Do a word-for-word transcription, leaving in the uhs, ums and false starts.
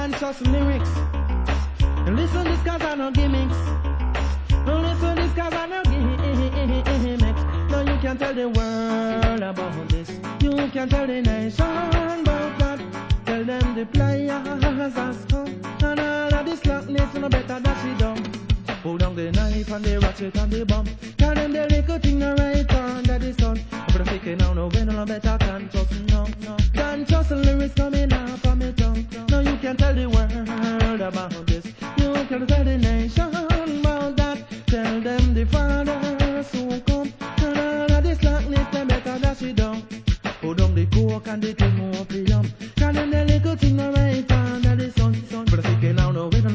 Don't trust lyrics. Listen this cause I no gimmicks. Listen this cause I no gimmicks. No, you can't tell the world about this. You can't tell the nation about that. Tell them the players has come. And all of this slackness, no better dash it down. Pull down the knife and the ratchet and the bomb. Tell them the little thing no right under the sun. But I'm thinking now, no, no better than just no, no. Than just the lyrics coming out from me tongue. No, you can't tell the world about this. You can't tell the nation